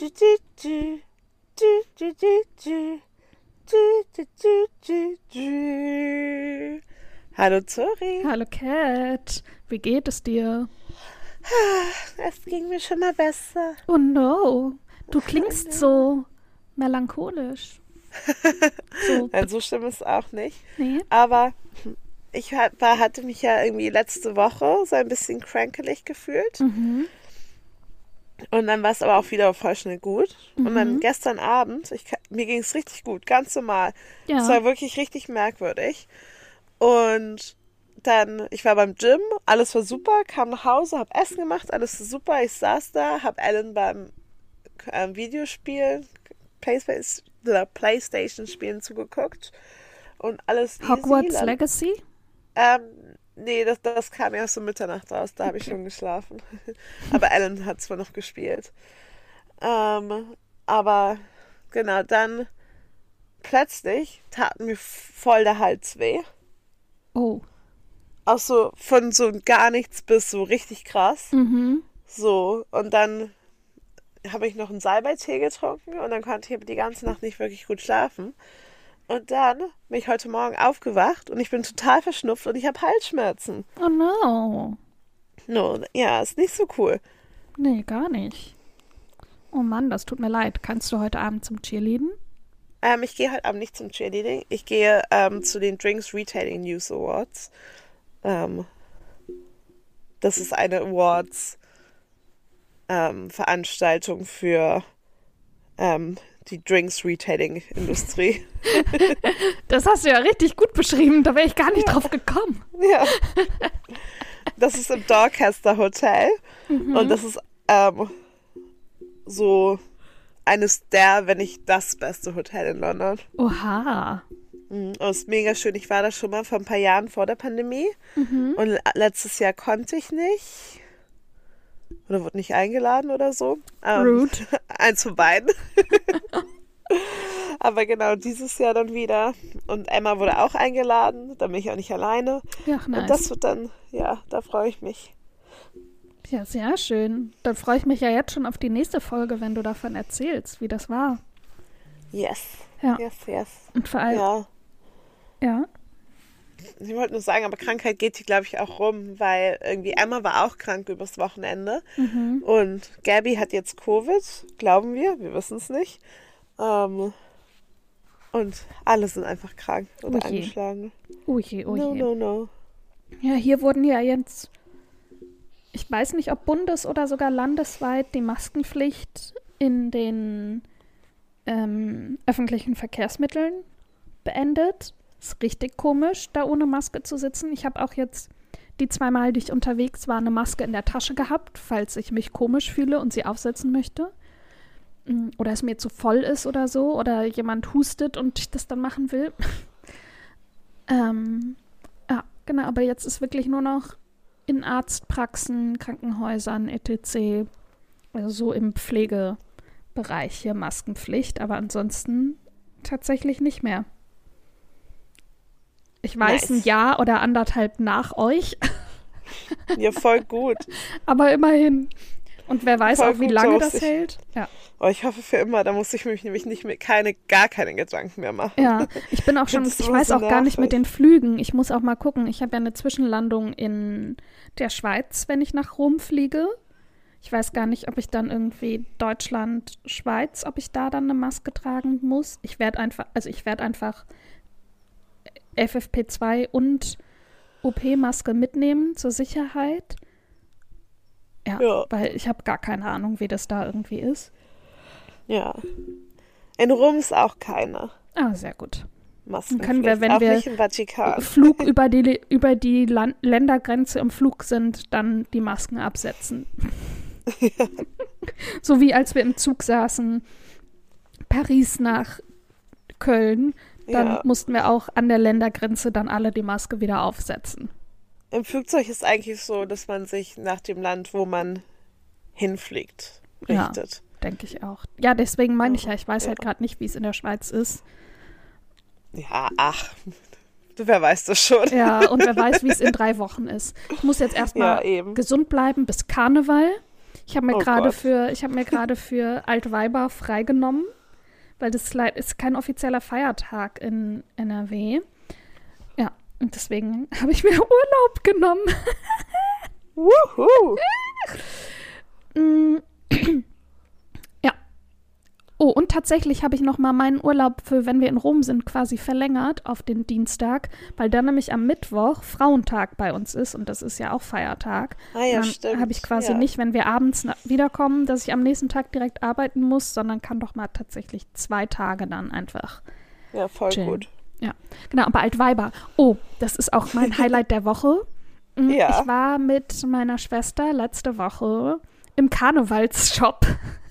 Du, du, du. Du, du, du, du. Du, du, du, du, du. Hallo Zori. Hallo Cat, wie geht es dir? Es ging mir schon mal besser. Oh no, du Oh klingst no. so melancholisch. So, Nein, so schlimm ist es auch nicht. nee? Aber hatte mich ja irgendwie letzte Woche so ein bisschen crankelig gefühlt. Mhm, Und dann war es aber auch wieder voll schnell gut. Und dann mhm. gestern Abend, mir ging es richtig gut, ganz normal. Es Ja, war wirklich richtig merkwürdig. Und dann, ich war beim Gym, alles war super, kam nach Hause, hab Essen gemacht, alles war super. Ich saß da, hab Ellen beim Videospielen, Playstation-Spielen zugeguckt. Und alles easy. Hogwarts Legacy? Ähm, nee, das kam erst um Mitternacht raus, da habe ich schon geschlafen. Aber Ellen hat zwar noch gespielt. Aber genau, dann plötzlich tat mir voll der Hals weh. Oh, Auch so von so gar nichts bis so richtig krass. mhm. So, und dann habe ich noch einen Salbeitee getrunken und dann konnte ich aber die ganze Nacht nicht wirklich gut schlafen. Und dann bin ich heute Morgen aufgewacht und ich bin total verschnupft und ich habe Halsschmerzen. Oh no. No, ja, ist nicht so cool. Nee, gar nicht. Oh Mann, das tut mir leid. Kannst du heute Abend zum Cheerleaden? Ich gehe heute Abend nicht zum Cheerleading. Ich gehe zu den Drinks Retailing News Awards. Das ist eine Awards Veranstaltung für die Drinks Retailing Industrie. Das hast du ja richtig gut beschrieben. Da wäre ich gar nicht drauf gekommen. Ja. Das ist im Dorchester Hotel. Und das ist so eines der, wenn nicht das beste Hotel in London. Oha. Und es ist mega schön. Ich war da schon mal vor ein paar Jahren vor der Pandemie. Und letztes Jahr konnte ich nicht. Oder wurde nicht eingeladen oder so. Rude. Eins von beiden. Aber genau, dieses Jahr dann wieder. Und Emma wurde auch eingeladen. Da bin ich auch nicht alleine. Ja, Und nice. das wird dann, ja, da freue ich mich. Ja, sehr schön. Dann freue ich mich ja jetzt schon auf die nächste Folge, wenn du davon erzählst, wie das war. Yes. Ja. Yes. Und vor allem, Ja. ja. Ich wollte nur sagen, aber Krankheit geht hier, glaube ich, auch rum, weil irgendwie Emma war auch krank übers Wochenende. Und Gabby hat jetzt Covid, glauben wir wissen es nicht. Und alle sind einfach krank oder Oh je. angeschlagen. Oh je, oh je. No. Ja, hier wurden ja jetzt, ich weiß nicht, ob bundes- oder sogar landesweit die Maskenpflicht in den öffentlichen Verkehrsmitteln beendet. Ist richtig komisch, da ohne Maske zu sitzen. Ich habe auch jetzt die 2 Mal, die ich unterwegs war, eine Maske in der Tasche gehabt, falls ich mich komisch fühle und sie aufsetzen möchte. Oder es mir zu voll ist oder so. Oder jemand hustet und ich das dann machen will. Ja, genau. Aber jetzt ist wirklich nur noch in Arztpraxen, Krankenhäusern, etc. Also so im Pflegebereich hier Maskenpflicht. Aber ansonsten tatsächlich nicht mehr. Ich weiß, ein Nice. Jahr oder anderthalb nach euch. Ja, voll gut. Aber immerhin. Und wer weiß Voll auch, wie gut, lange so das ich- hält. Ja. Oh, ich hoffe für immer, da muss ich mich nämlich nicht mehr, gar keine Gedanken mehr machen. Ja, ich bin auch schon, Das ist ich immer weiß so auch gar nicht mit nervig. den Flügen. Ich muss auch mal gucken. Ich habe ja eine Zwischenlandung in der Schweiz, wenn ich nach Rom fliege. Ich weiß gar nicht, ob ich dann irgendwie Deutschland, Schweiz, ob ich da dann eine Maske tragen muss. Ich werde einfach FFP2 und OP-Maske mitnehmen zur Sicherheit. Ja. Weil ich habe gar keine Ahnung, wie das da irgendwie ist. Ja. In Rom ist auch keine Ah, sehr gut. Maskenpflicht. können wir, wenn auch wir nicht im Vatikan. Flug über die Ländergrenze im Flug sind, dann die Masken absetzen. So wie als wir im Zug saßen, Paris nach Köln, dann Ja. mussten wir auch an der Ländergrenze dann alle die Maske wieder aufsetzen. Im Flugzeug ist eigentlich so, dass man sich nach dem Land, wo man hinfliegt, Ja. richtet. Denke ich auch. Ja, deswegen meine ich ja, ich weiß Ja. halt gerade nicht, wie es in der Schweiz ist. Ja, ach, wer weiß das schon. Ja, und wer weiß, wie es in 3 Wochen ist. Ich muss jetzt Ja, erstmal eben. gesund bleiben bis Karneval. Ich habe mir Oh gerade Gott. für Altweiber freigenommen, weil das ist kein offizieller Feiertag in NRW. Ja, und deswegen habe ich mir Urlaub genommen. Wuhu. Mm, Ja. Oh, und tatsächlich habe ich noch mal meinen Urlaub für, wenn wir in Rom sind, quasi verlängert auf den Dienstag, weil dann nämlich am Mittwoch Frauentag bei uns ist und das ist ja auch Feiertag. Ah ja, Dann stimmt. habe ich quasi Ja. nicht, wenn wir abends wiederkommen, dass ich am nächsten Tag direkt arbeiten muss, sondern kann doch mal tatsächlich 2 Tage dann einfach Ja, voll chillen. gut. Ja, genau, aber Altweiber. Oh, das ist auch mein Highlight der Woche. Ja. Ich war mit meiner Schwester letzte Woche im Karnevalsshop.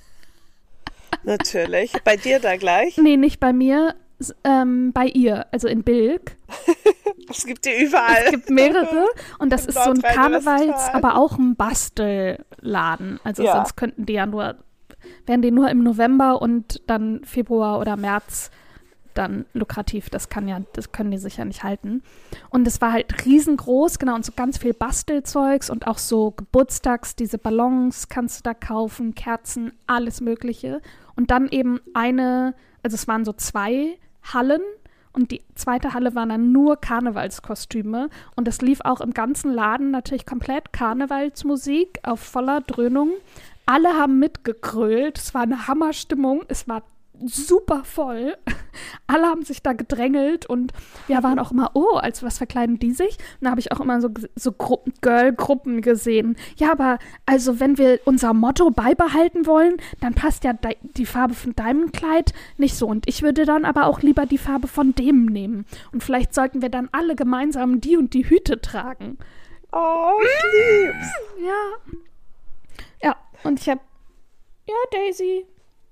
Natürlich. Bei dir da gleich? Nee, nicht bei mir, bei ihr, also in Bilk. Es gibt die überall. Es gibt mehrere und das In ist so ein Nordrhein-Westfalen. Karnevals-, aber auch ein Bastelladen. Also Ja. sonst wären die nur im November und dann Februar oder März dann lukrativ. Das können die sicher nicht halten. Und es war halt riesengroß, genau, und so ganz viel Bastelzeugs und auch so diese Ballons kannst du da kaufen, Kerzen, alles Mögliche. Und dann eben also es waren so 2 Hallen und die zweite Halle waren dann nur Karnevalskostüme und es lief auch im ganzen Laden natürlich komplett Karnevalsmusik auf voller Dröhnung. Alle haben mitgegrölt, es war eine Hammerstimmung, es war super voll. Alle haben sich da gedrängelt und wir waren auch immer, als was verkleiden die sich? Und da habe ich auch immer so Girl-Gruppen gesehen. Ja, aber also wenn wir unser Motto beibehalten wollen, dann passt ja die Farbe von deinem Kleid nicht so. Und ich würde dann aber auch lieber die Farbe von dem nehmen. Und vielleicht sollten wir dann alle gemeinsam die und die Hüte tragen. Oh, ich lieb's. Ja. Ja, und ja, Daisy,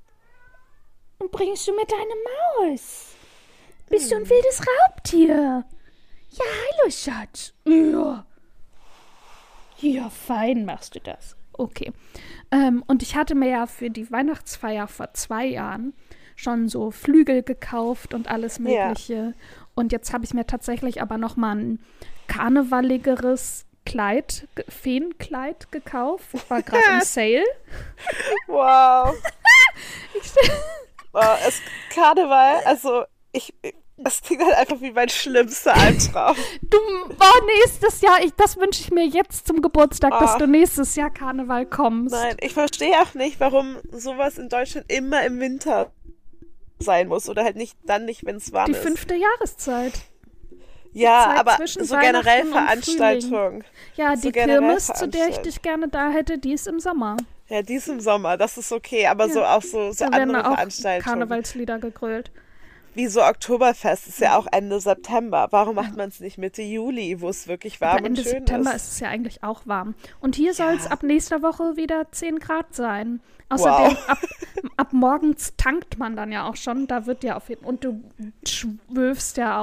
und bringst du mir deine Maus? Bist du ein wildes Raubtier? Ja, hallo, Schatz. Ja. Ja, fein machst du das. Okay. Und ich hatte mir ja für die Weihnachtsfeier vor 2 Jahren schon so Flügel gekauft und alles Mögliche. Ja. Und jetzt habe ich mir tatsächlich aber noch mal ein karnevaligeres Feenkleid gekauft. Ich war gerade im Sale. Wow. Karneval, also das klingt halt einfach wie mein schlimmster Albtraum. Nächstes Jahr, das wünsche ich mir jetzt zum Geburtstag, dass du nächstes Jahr Karneval kommst. Nein, ich verstehe auch nicht, warum sowas in Deutschland immer im Winter sein muss oder halt nicht, wenn es warm ist. Die 5. Jahreszeit. Ja, aber so generell Veranstaltungen. Ja, die Kirmes, zu der ich dich gerne da hätte, die ist im Sommer. Ja, die ist im Sommer, das ist okay, aber so auch so andere Veranstaltungen. Karnevalslieder gegrölt. Wie so Oktoberfest ist ja auch Ende September. Warum macht man es nicht Mitte Juli, wo es wirklich warm und schön ist? Ende September ist es ja eigentlich auch warm. Und hier soll es ab nächster Woche wieder 10 Grad sein. Außerdem, ab morgens tankt man dann ja auch schon. Da wird ja auf jeden Fall. Und du schwurfst ja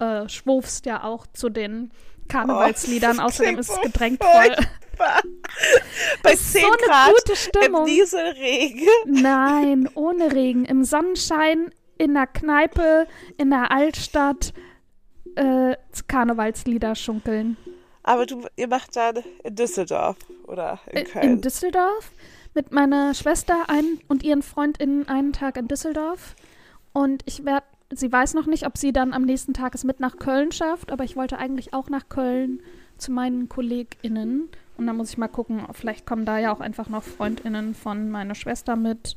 auch zu den Karnevalsliedern. Außerdem ist es gedrängt voll. Bei 10 so Grad gute Stimmung. Im Nieselregen. Nein, ohne Regen. Im Sonnenschein, in der Kneipe, in der Altstadt Karnevalslieder schunkeln. Aber ihr macht dann in Düsseldorf oder in Köln? In Düsseldorf mit meiner Schwester und ihren FreundInnen einen Tag in Düsseldorf. Und sie weiß noch nicht, ob sie dann am nächsten Tag es mit nach Köln schafft, aber ich wollte eigentlich auch nach Köln zu meinen KollegInnen. Und dann muss ich mal gucken, vielleicht kommen da ja auch einfach noch FreundInnen von meiner Schwester mit.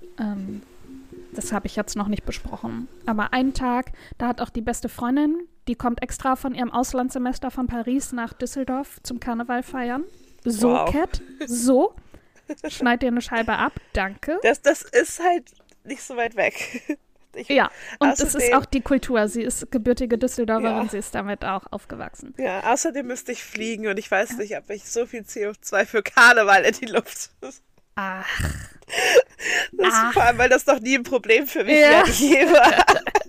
Das habe ich jetzt noch nicht besprochen. Aber einen Tag, da hat auch die beste Freundin, die kommt extra von ihrem Auslandssemester von Paris nach Düsseldorf zum Karneval feiern. So, wow. Cat, so. Schneid dir eine Scheibe ab, danke. Das ist halt nicht so weit weg. Und es ist auch die Kultur. Sie ist gebürtige Düsseldorferin, sie ist damit auch aufgewachsen. Ja, außerdem müsste ich fliegen und ich weiß nicht, ob ich so viel CO2 für Karneval in die Luft. Ach. Vor allem, weil das noch nie ein Problem für mich war.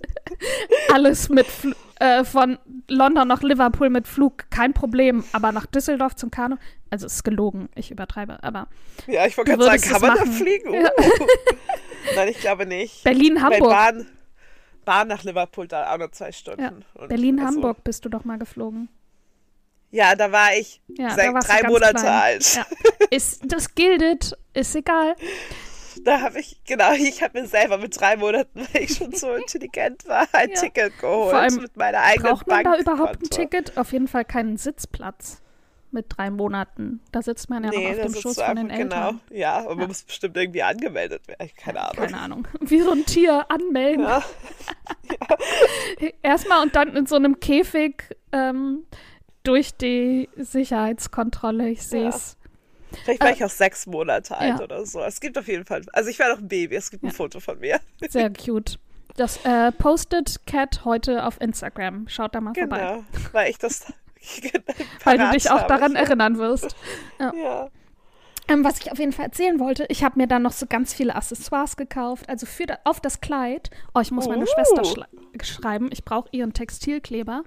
Alles mit von London nach Liverpool mit Flug, kein Problem. Aber nach Düsseldorf zum Karneval, also ist gelogen, ich übertreibe, aber ja, ich wollte gerade sagen, kann man da fliegen? Ja. Nein, ich glaube nicht. Berlin-Hamburg. Bahn nach Liverpool, da auch nur 2 Stunden. Ja. Berlin-Hamburg bist du doch mal geflogen. Ja, da war ich Ja, da warst du 3 ganz Monate klein. alt. Ja. Das gilt, ist egal. Da habe ich mir selber mit 3 Monaten, weil ich schon so intelligent war, ein Ja. Ticket geholt Vor allem, mit meiner eigenen braucht man da überhaupt ein Bankkonto. Ticket? Auf jeden Fall keinen Sitzplatz mit 3 Monaten. Da sitzt man ja noch Nee, auf das dem ist Schoß so von einfach, den Eltern. genau. Ja, aber Ja. man muss bestimmt irgendwie angemeldet werden. Keine Ahnung. Keine Ahnung. Wie so ein Tier anmelden. Ja. Erstmal und dann in so einem Käfig durch die Sicherheitskontrolle. Ich sehe es. Vielleicht war ich auch 6 Monate alt ja. oder so. Es gibt auf jeden Fall, also ich war noch ein Baby, es gibt ein Foto von mir. Sehr cute. Das postet Cat heute auf Instagram. Schaut da mal vorbei. Genau, weil ich das Weil du dich auch parat daran habe. erinnern wirst. Ja. Ja. Was ich auf jeden Fall erzählen wollte, ich habe mir dann noch so ganz viele Accessoires gekauft. Also auf das Kleid. Oh, ich muss meine Schwester schreiben. Ich brauche ihren Textilkleber.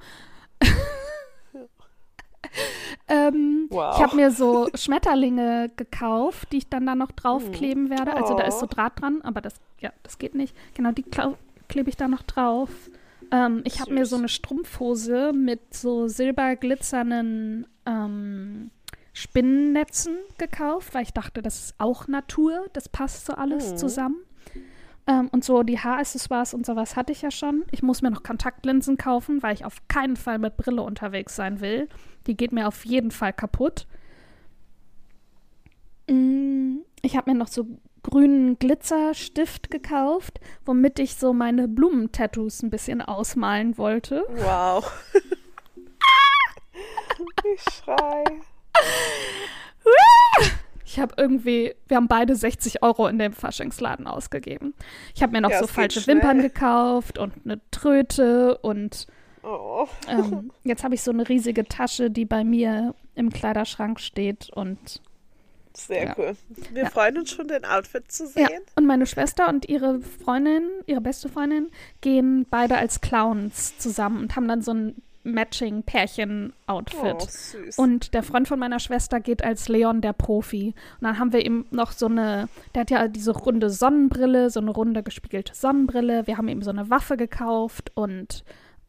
Wow. Ich habe mir so Schmetterlinge gekauft, die ich dann da noch draufkleben werde. Also da ist so Draht dran, aber das geht nicht. Genau, die klebe ich da noch drauf. Ich habe mir so eine Strumpfhose mit so silberglitzernden Spinnennetzen gekauft, weil ich dachte, das ist auch Natur. Das passt so alles zusammen. Und so die Haaraccessoires und sowas hatte ich ja schon. Ich muss mir noch Kontaktlinsen kaufen, weil ich auf keinen Fall mit Brille unterwegs sein will. Die geht mir auf jeden Fall kaputt. Ich habe mir noch so grünen Glitzerstift gekauft, womit ich so meine Blumentattoos ein bisschen ausmalen wollte. Wow. Ich schrei. Wir haben beide 60 € in dem Faschingsladen ausgegeben. Ich habe mir noch Ja, so es geht falsche schnell. Wimpern gekauft und eine Tröte und Oh. jetzt habe ich so eine riesige Tasche, die bei mir im Kleiderschrank steht und Sehr cool. Wir freuen uns schon, den Outfit zu ja, sehen. und meine Schwester und ihre Freundin, ihre beste Freundin, gehen beide als Clowns zusammen und haben dann so ein Matching-Pärchen-Outfit. Oh, süß. Und der Freund von meiner Schwester geht als Leon, der Profi. Und dann haben wir ihm noch der hat ja diese runde Sonnenbrille, so eine runde gespiegelte Sonnenbrille. Wir haben ihm so eine Waffe gekauft und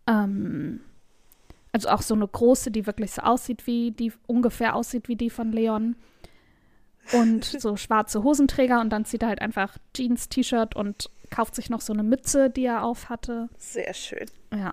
also auch so eine große, die wirklich so ungefähr aussieht wie die von Leon. Und so schwarze Hosenträger und dann zieht er halt einfach Jeans, T-Shirt und kauft sich noch so eine Mütze, die er auf hatte. Sehr schön. Ja.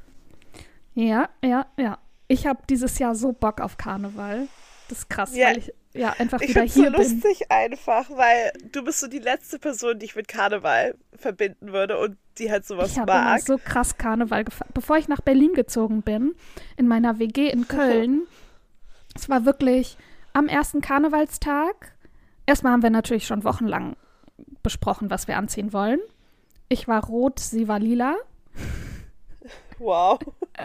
Ja. Ich habe dieses Jahr so Bock auf Karneval. Das ist krass, Ja. weil ich einfach Ich wieder finde es hier so bin. lustig einfach, weil du bist so die letzte Person, die ich mit Karneval verbinden würde und die halt sowas Ich habe immer mag. so krass Karneval gefeiert. Bevor ich nach Berlin gezogen bin, in meiner WG in Köln, es war wirklich am ersten Karnevalstag. Erstmal haben wir natürlich schon wochenlang besprochen, was wir anziehen wollen. Ich war rot, sie war lila. Wow.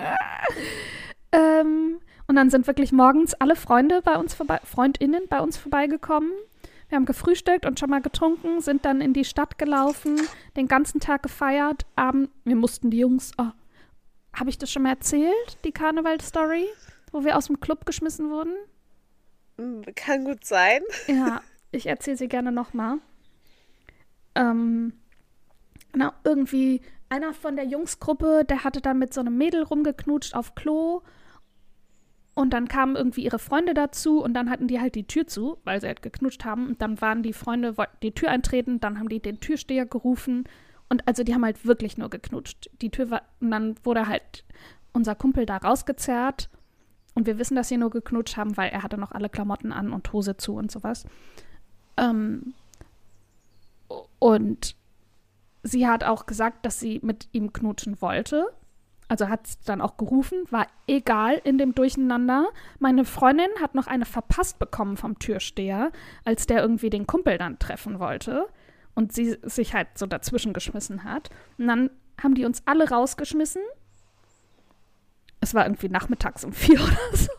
Und dann sind wirklich morgens alle Freundinnen bei uns vorbeigekommen. Wir haben gefrühstückt und schon mal getrunken, sind dann in die Stadt gelaufen, den ganzen Tag gefeiert. Wir mussten die Jungs, habe ich das schon mal erzählt, die Karneval-Story, wo wir aus dem Club geschmissen wurden? Kann gut sein. Ja, ich erzähle sie gerne nochmal. Genau, irgendwie einer von der Jungsgruppe, der hatte dann mit so einem Mädel rumgeknutscht auf Klo und dann kamen irgendwie ihre Freunde dazu und dann hatten die halt die Tür zu, weil sie halt geknutscht haben und dann waren die Freunde, wollten die Tür eintreten, dann haben die den Türsteher gerufen und also die haben halt wirklich nur geknutscht. Die Tür war, und dann wurde halt unser Kumpel da rausgezerrt und wir wissen, dass sie nur geknutscht haben, weil er hatte noch alle Klamotten an und Hose zu und sowas. Und sie hat auch gesagt, dass sie mit ihm knutschen wollte. Also hat es dann auch gerufen, war egal in dem Durcheinander. Meine Freundin hat noch eine verpasst bekommen vom Türsteher, als der irgendwie den Kumpel dann treffen wollte und sie sich halt so dazwischen geschmissen hat. Und dann haben die uns alle rausgeschmissen. Es war irgendwie nachmittags um 4 oder so.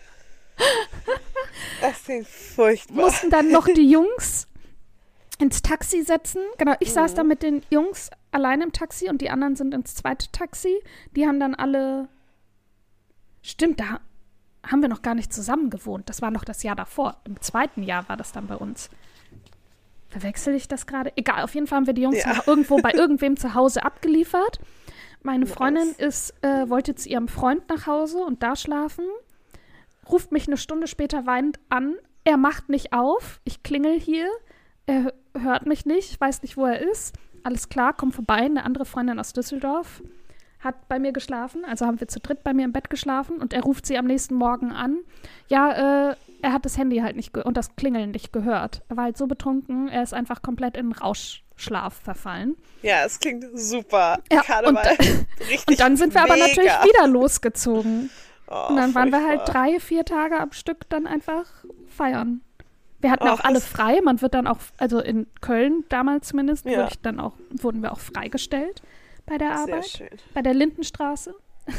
Das klingt furchtbar. Mussten dann noch die Jungs ins Taxi setzen. Genau, ich saß da mit den Jungs allein im Taxi und die anderen sind ins zweite Taxi. Die haben dann alle. Stimmt, da haben wir noch gar nicht zusammen gewohnt. Das war noch das Jahr davor. Im zweiten Jahr war das dann bei uns. Verwechsel ich das gerade? Egal, auf jeden Fall haben wir die Jungs irgendwo bei irgendwem zu Hause abgeliefert. Meine Freundin wollte zu ihrem Freund nach Hause und da schlafen. ruft mich eine Stunde später weinend an. Er macht nicht auf. Ich klingel hier. Er hört mich nicht, weiß nicht, wo er ist. Alles klar, komm vorbei. Eine andere Freundin aus Düsseldorf hat bei mir geschlafen. Also haben wir zu dritt bei mir im Bett geschlafen. Und er ruft sie am nächsten Morgen an. Ja, er hat das Handy halt nicht und das Klingeln nicht gehört. Er war halt so betrunken, er ist einfach komplett in Rauschschlaf verfallen. Ja, es klingt super. Ja, Karneval. Richtig und dann sind wir aber natürlich wieder losgezogen. Oh, und dann waren wir halt furchtbar. 3-4 Tage am Stück dann einfach feiern. Wir hatten auch alle frei. Man wird dann auch, also in Köln damals zumindest, wurden wir auch freigestellt bei der Arbeit. Sehr schön. Bei der Lindenstraße.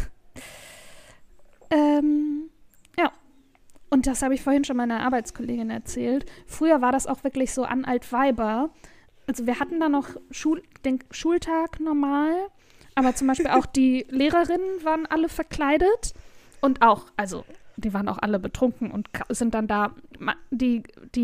Ja. Und das habe ich vorhin schon meiner Arbeitskollegin erzählt. Früher war das auch wirklich so an Altweiber. Also wir hatten da noch den Schultag normal, aber zum Beispiel auch die Lehrerinnen waren alle verkleidet und auch, also die waren auch alle betrunken und sind dann da, ich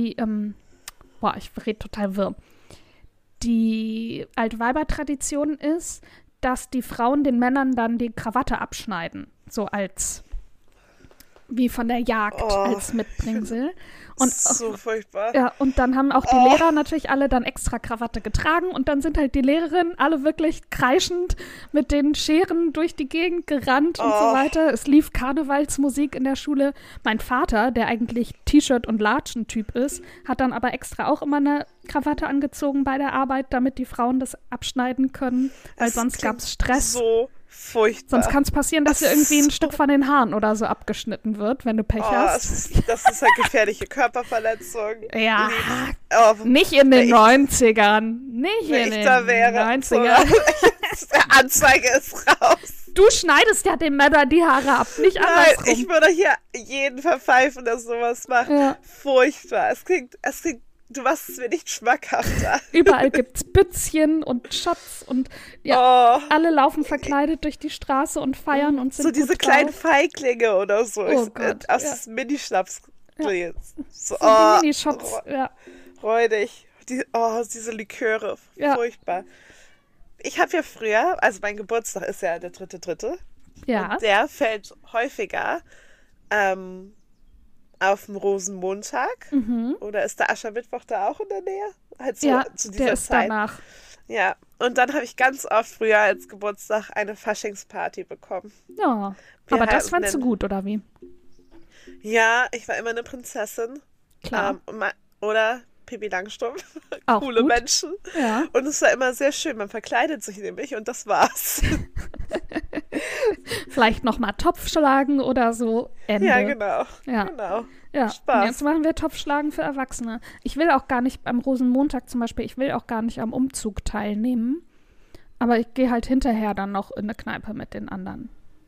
rede total wirr. Die Altweiber-Tradition ist, dass die Frauen den Männern dann die Krawatte abschneiden, so als wie von der Jagd als Mitbringsel. Und so furchtbar. Ja, und dann haben auch die Lehrer natürlich alle dann extra Krawatte getragen und dann sind halt die Lehrerinnen alle wirklich kreischend mit den Scheren durch die Gegend gerannt und so weiter. Es lief Karnevalsmusik in der Schule. Mein Vater, der eigentlich T-Shirt- und Latschen-Typ ist, hat dann aber extra auch immer eine Krawatte angezogen bei der Arbeit, damit die Frauen das abschneiden können, weil sonst gab es Stress. So furchtbar. Sonst kann es passieren, dass dir irgendwie ein Stück von den Haaren oder so abgeschnitten wird, wenn du Pech hast. Das ist halt gefährliche Körperverletzung. Ja, nicht in den 90ern. Nicht in den 90ern. Anzeige ist raus. Du schneidest ja den Männern die Haare ab, nicht andersrum. Nein, ich würde hier jeden verpfeifen, der sowas macht. Ja. Furchtbar. Es klingt, du machst es mir nicht schmackhafter. Überall gibt's Bützchen und Shots und alle laufen verkleidet durch die Straße und feiern und sind so diese kleinen Feiglinge oder so. Gott, aus das Mini-Schnaps. Ja. So, die Mini-Shots, räudig. Diese Liköre. Furchtbar. Ich habe ja früher, also mein Geburtstag ist ja der 3.3. Ja. Und der fällt häufiger auf dem Rosenmontag. Mhm. Oder ist der Aschermittwoch da auch in der Nähe? Halt so, zu dieser der ist Zeit. Danach. Ja, und dann habe ich ganz oft früher als Geburtstag eine Faschingsparty bekommen. Ja, aber das fandst du gut, oder wie? Ja, ich war immer eine Prinzessin. Klar. Oder Pippi Langstrumpf. Auch Coole gut. Menschen. Ja. Und es war immer sehr schön. Man verkleidet sich nämlich und das war's. Vielleicht nochmal Topfschlagen oder so. Ende. Ja, genau. Ja. Spaß. Und jetzt machen wir Topfschlagen für Erwachsene. Ich will auch gar nicht am Rosenmontag zum Beispiel, ich will auch gar nicht am Umzug teilnehmen. Aber ich gehe halt hinterher dann noch in eine Kneipe mit den anderen.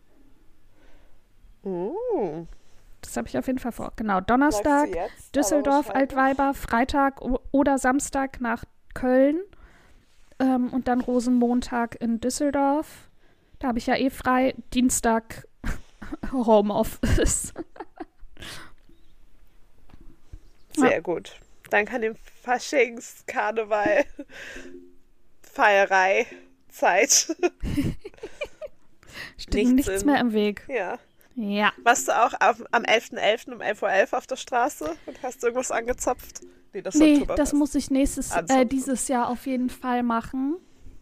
Das habe ich auf jeden Fall vor. Genau, Donnerstag, Düsseldorf, Altweiber, Freitag oder Samstag nach Köln und dann Rosenmontag in Düsseldorf. Da habe ich ja frei. Dienstag Homeoffice. Sehr gut. Dann kann dem Faschings, Karneval, Feierei, Zeit. Steht nichts mehr im Weg. Ja. Warst du auch am 11.11. um 11.11 Uhr auf der Straße und hast irgendwas angezapft? Nee, das muss ich dieses Jahr auf jeden Fall machen.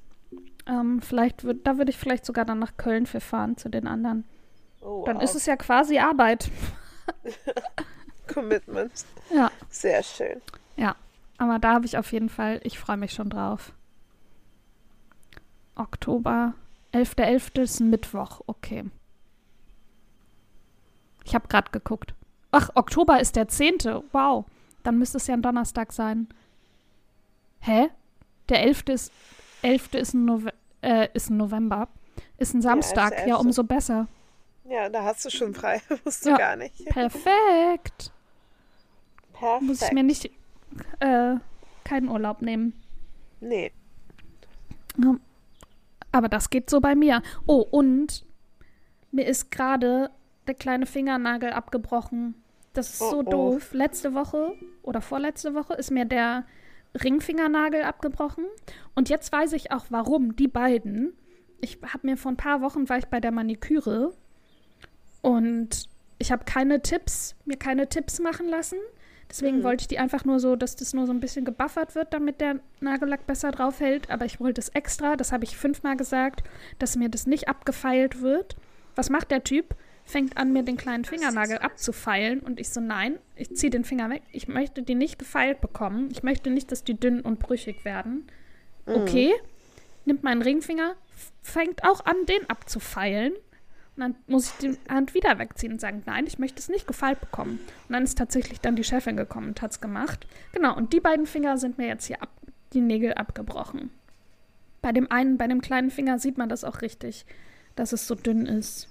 Da würde ich vielleicht sogar dann nach Köln für fahren zu den anderen. Oh, wow. Dann ist es ja quasi Arbeit. Commitment. Ja. Sehr schön. Ja, aber da habe ich auf jeden Fall, ich freue mich schon drauf. Oktober, 11.11. ist ein Mittwoch, okay. Ich habe gerade geguckt. Ach, Oktober ist der 10. Wow, dann müsste es ja ein Donnerstag sein. Hä? Der 11. ist ein November. Ist ein Samstag, ja, umso besser. Ja, da hast du schon frei. Musst du gar nicht. Perfekt. Muss ich mir nicht keinen Urlaub nehmen. Nee. Aber das geht so bei mir. Oh, und mir ist gerade der kleine Fingernagel abgebrochen. Das ist so doof. Letzte Woche oder vorletzte Woche ist mir der Ringfingernagel abgebrochen. Und jetzt weiß ich auch, warum. Die beiden. Vor ein paar Wochen war ich bei der Maniküre. Und ich habe mir keine Tipps machen lassen. Deswegen wollte ich die einfach nur so, dass das nur so ein bisschen gebuffert wird, damit der Nagellack besser drauf hält. Aber ich wollte es extra, das habe ich 5-mal gesagt, dass mir das nicht abgefeilt wird. Was macht der Typ? Fängt an, mir den kleinen Fingernagel abzufeilen. Und ich so, nein, ich ziehe den Finger weg. Ich möchte die nicht gefeilt bekommen. Ich möchte nicht, dass die dünn und brüchig werden. Okay, nimmt meinen Ringfinger, fängt auch an, den abzufeilen. Und dann muss ich die Hand wieder wegziehen und sagen, nein, ich möchte es nicht gefeilt bekommen. Und dann ist tatsächlich dann die Chefin gekommen und hat es gemacht. Genau, und die beiden Finger sind mir jetzt hier die Nägel abgebrochen. Bei dem kleinen Finger sieht man das auch richtig, dass es so dünn ist.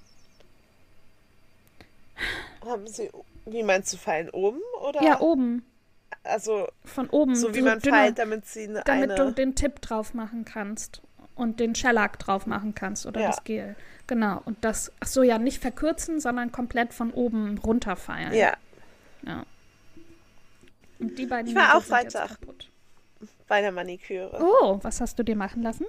Wie meinst du, feilen oben? Oder? Ja, oben. Also von oben. so wie man dünner, feilt, damit du den Tipp drauf machen kannst und den Shellac drauf machen kannst oder das Gel. Genau. Und das, nicht verkürzen, sondern komplett von oben runterfeilen. Ja. Und die beiden ich war auch sind jetzt Freitag kaputt. bei der Maniküre. Oh, was hast du dir machen lassen?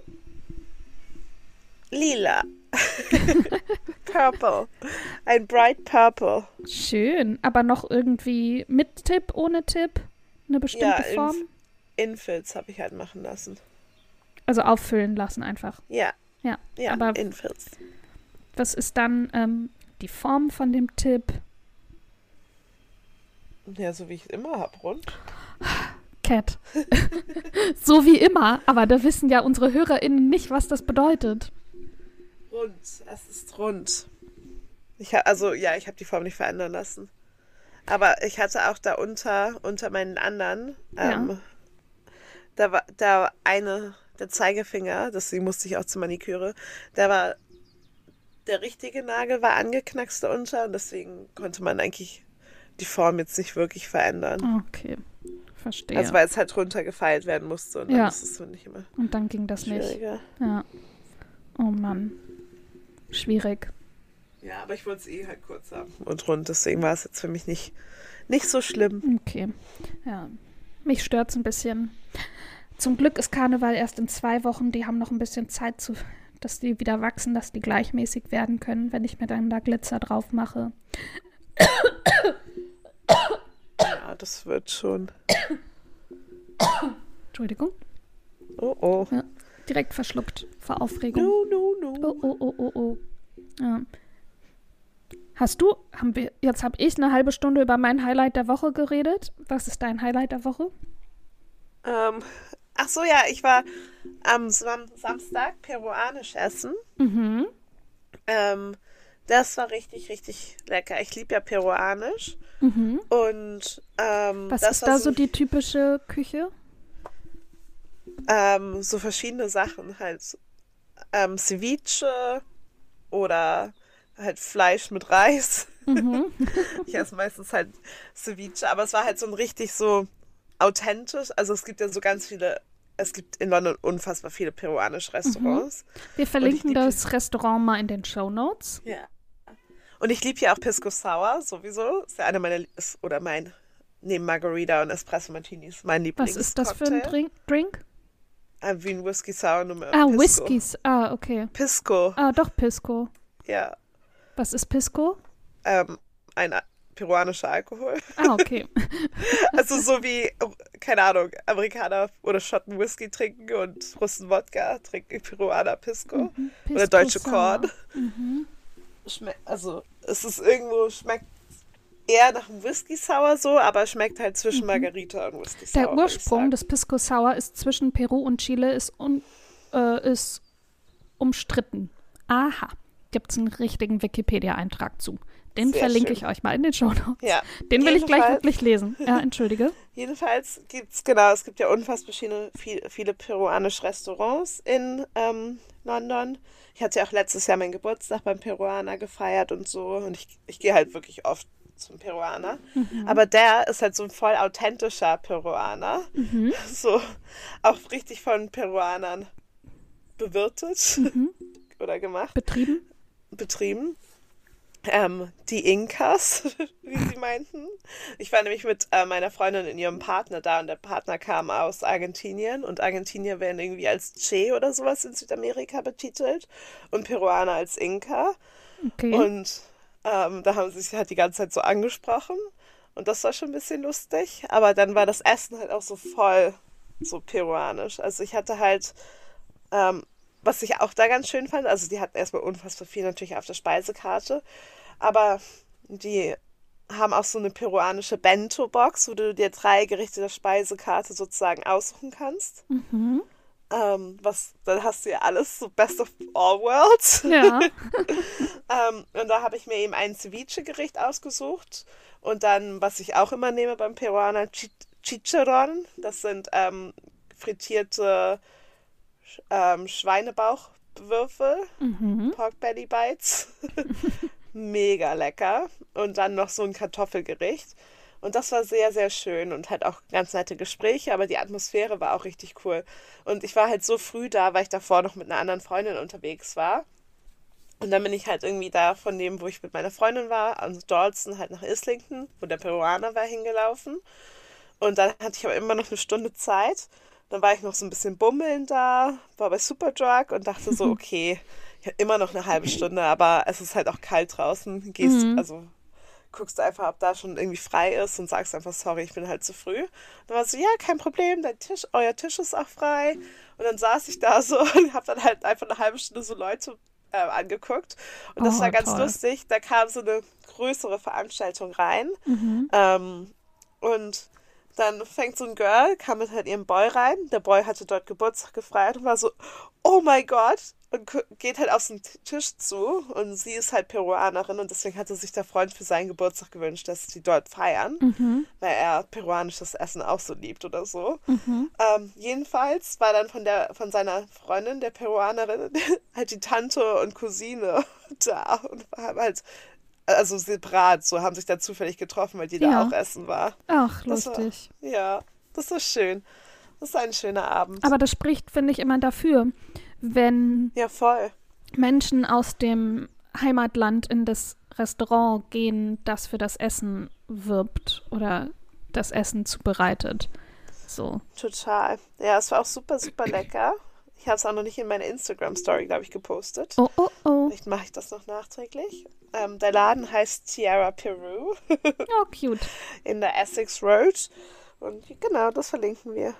Lila. Purple. Ein Bright Purple. Schön. Aber noch irgendwie mit Tipp, ohne Tipp? Eine bestimmte Form? Infills habe ich halt machen lassen. Also auffüllen lassen einfach. Ja. Ja, aber Infills. Was ist dann die Form von dem Tipp? Ja, so wie ich es immer habe, rund. Cat. So wie immer, aber da wissen ja unsere HörerInnen nicht, was das bedeutet. Rund, es ist rund. Ich habe die Form nicht verändern lassen. Aber ich hatte auch da unter meinen anderen, da war der Zeigefinger, deswegen musste ich auch zur Maniküre, der richtige Nagel war angeknackst unter und deswegen konnte man eigentlich die Form jetzt nicht wirklich verändern. Okay, verstehe. Also weil es halt runtergefeilt werden musste und dann ist es so nicht immer. Und dann ging das nicht. Ja. Oh Mann. Schwierig. Ja, aber ich wollte es halt kurz haben und rund, deswegen war es jetzt für mich nicht so schlimm. Okay. Ja. Mich stört es ein bisschen. Zum Glück ist Karneval erst in 2 Wochen. Die haben noch ein bisschen Zeit, dass die wieder wachsen, dass die gleichmäßig werden können, wenn ich mir dann da Glitzer drauf mache. Ja, das wird schon. Entschuldigung. Oh. Ja, direkt verschluckt vor Aufregung. No. Oh. Ja. Jetzt habe ich eine halbe Stunde über mein Highlight der Woche geredet. Was ist dein Highlight der Woche? Ach so, ja, ich war am Samstag peruanisch essen. Mhm. Das war richtig, richtig lecker. Ich liebe ja peruanisch. Mhm. Und was ist da so die typische Küche? So verschiedene Sachen halt. Ceviche oder halt Fleisch mit Reis. Mhm. Ich esse meistens halt Ceviche, aber es war halt so ein richtig so authentisch. Also es gibt ja so ganz viele, es gibt in London unfassbar viele peruanische Restaurants. Wir verlinken das Restaurant mal in den Shownotes. Ja. Und ich liebe ja auch Pisco Sour sowieso. Ist ja einer meiner, neben Margarita und Espresso Martinis, mein Lieblingscocktail. Was ist das für ein Drink? Wie ein Whisky Sour, nur mit Pisco. Whiskys. Okay. Pisco. Doch, Pisco. Ja. Was ist Pisco? Ein peruanischer Alkohol. Okay. Also so wie, keine Ahnung, Amerikaner oder Schotten Whisky trinken und Russen Wodka trinken Peruaner Pisco. Pisco oder deutsche Sour. Korn. Also es ist schmeckt eher nach einem Whisky Sour so, aber schmeckt halt zwischen Margarita und Whisky Sour. Der Ursprung des Pisco Sour ist zwischen Peru und Chile ist umstritten. Aha. Gibt es einen richtigen Wikipedia-Eintrag zu. Den verlinke ich euch mal in den Shownotes. Ja. Den will ich gleich wirklich lesen. Ja, entschuldige. Jedenfalls es gibt ja unfassbar viele peruanische Restaurants in London. Ich hatte ja auch letztes Jahr meinen Geburtstag beim Peruaner gefeiert und so. Und ich gehe halt wirklich oft zum Peruaner. Mhm. Aber der ist halt so ein voll authentischer Peruaner. Mhm. So auch richtig von Peruanern bewirtet oder gemacht. Betrieben. Die Inkas, wie sie meinten. Ich war nämlich mit meiner Freundin und ihrem Partner da und der Partner kam aus Argentinien und Argentinier werden irgendwie als Che oder sowas in Südamerika betitelt und Peruaner als Inka. Okay. Und Da haben sie sich halt die ganze Zeit so angesprochen. Und das war schon ein bisschen lustig. Aber dann war das Essen halt auch so voll so peruanisch. Also ich hatte halt, was ich auch da ganz schön fand, also die hatten erstmal unfassbar viel natürlich auf der Speisekarte. Aber die haben auch so eine peruanische Bento-Box, wo du dir 3 Gerichte der Speisekarte sozusagen aussuchen kannst. Dann hast du ja alles, so Best of all worlds. Ja. Und da habe ich mir eben ein Ceviche-Gericht ausgesucht. Und dann, was ich auch immer nehme beim Peruaner, Chicharrón. Das sind frittierte Schweinebauchwürfel, Pork Belly Bites. Mega lecker. Und dann noch so ein Kartoffelgericht. Und das war sehr, sehr schön und halt auch ganz nette Gespräche, aber die Atmosphäre war auch richtig cool. Und ich war halt so früh da, weil ich davor noch mit einer anderen Freundin unterwegs war. Und dann bin ich halt irgendwie da von dem, wo ich mit meiner Freundin war, also Dalston, halt nach Islington, wo der Peruaner war, hingelaufen. Und dann hatte ich aber immer noch eine Stunde Zeit. Dann war ich noch so ein bisschen bummeln da, war bei Superdrug und dachte so, okay, ich habe immer noch eine halbe Stunde, aber es ist halt auch kalt draußen. Guckst du einfach, ob da schon irgendwie frei ist und sagst einfach, sorry, ich bin halt zu früh. Dann war so, ja, kein Problem, euer Tisch ist auch frei. Und dann saß ich da so und habe dann halt einfach eine halbe Stunde so Leute angeguckt. Und das war ganz lustig. Da kam so eine größere Veranstaltung rein. Und dann fängt so ein Girl, kam mit halt ihrem Boy rein. Der Boy hatte dort Geburtstag gefeiert und war so, oh mein Gott. Und geht halt auf den Tisch zu. Und sie ist halt Peruanerin und deswegen hatte sich der Freund für seinen Geburtstag gewünscht, dass sie dort feiern. Weil er peruanisches Essen auch so liebt oder so. Jedenfalls war dann von seiner Freundin, der Peruanerin, halt die Tante und Cousine da. Und haben halt, also separat, so haben sich da zufällig getroffen, weil die da auch essen war. Ach, lustig. Das war schön. Das ist ein schöner Abend. Aber das spricht, finde ich, immer dafür, wenn voll. Menschen aus dem Heimatland in das Restaurant gehen, das für das Essen wirbt oder das Essen zubereitet. So. Total. Ja, es war auch super, super lecker. Ich habe es auch noch nicht in meine Instagram-Story, glaube ich, gepostet. Oh. Vielleicht mache ich das noch nachträglich. Der Laden heißt Tierra Peru. Oh, cute. In der Essex Road. Und genau, das verlinken wir.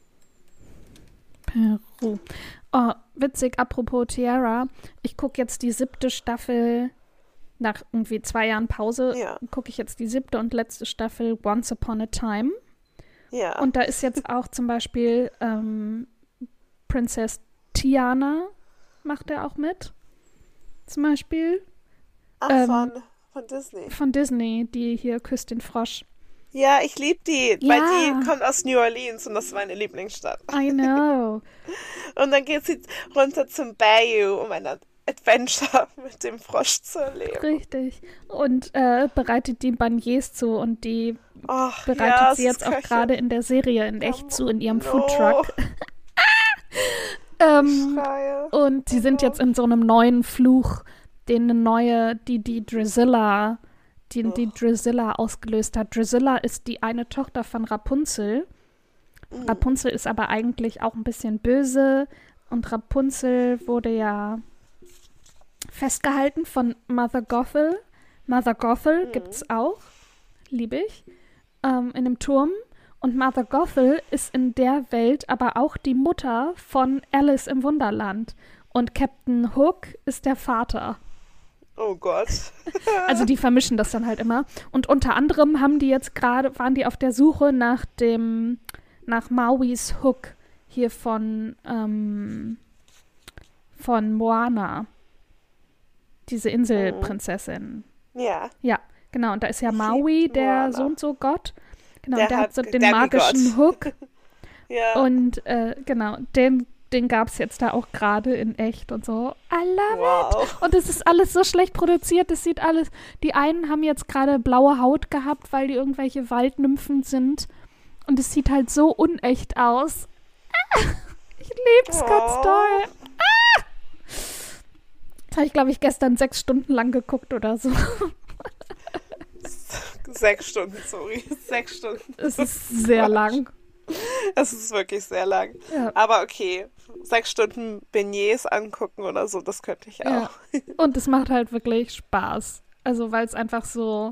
Peru. Oh, witzig, apropos Tierra. Ich gucke jetzt die 7. Staffel, nach irgendwie 2 Jahren Pause, gucke ich jetzt die 7. und letzte Staffel Once Upon a Time. Ja. Und da ist jetzt auch zum Beispiel Princess Tiana, macht er auch mit. Zum Beispiel. Ach, von Disney. Von Disney, die hier Küsst den Frosch. Ja, ich liebe die, weil die kommt aus New Orleans und das ist meine Lieblingsstadt. I know. Und dann geht sie runter zum Bayou, um ein Adventure mit dem Frosch zu erleben. Richtig. Und bereitet die Beignets zu und die bereitet sie jetzt auch gerade in der Serie in echt zu, in ihrem Foodtruck. Und sie sind jetzt in so einem neuen Fluch, den die Drizella ausgelöst hat. Drizella ist die eine Tochter von Rapunzel. Rapunzel ist aber eigentlich auch ein bisschen böse und Rapunzel wurde ja festgehalten von Mother Gothel. Mother Gothel gibt's auch, liebe ich, in einem Turm. Und Mother Gothel ist in der Welt aber auch die Mutter von Alice im Wunderland. Und Captain Hook ist der Vater. Oh Gott. Also die vermischen das dann halt immer. Und unter anderem waren die auf der Suche nach Mauis Hook hier von Moana. Diese Inselprinzessin. Ja. Ja, genau. Und da ist ja Maui, der so und so Gott. Genau, der hat so den Demigod. magischen Hook. Ja. Und genau, den gab es jetzt da auch gerade in echt und so. I love it. Und es ist alles so schlecht produziert. Das sieht alles. Die einen haben jetzt gerade blaue Haut gehabt, weil die irgendwelche Waldnymphen sind. Und es sieht halt so unecht aus. Ich lieb's ganz doll. Das habe ich, glaube ich, gestern 6 Stunden lang geguckt oder so. 6 Stunden, sorry. 6 Stunden. Es ist sehr lang. Es ist wirklich sehr lang. Ja. Aber okay, 6 Stunden Beignets angucken oder so, das könnte ich auch. Ja. Und es macht halt wirklich Spaß. Also weil es einfach so,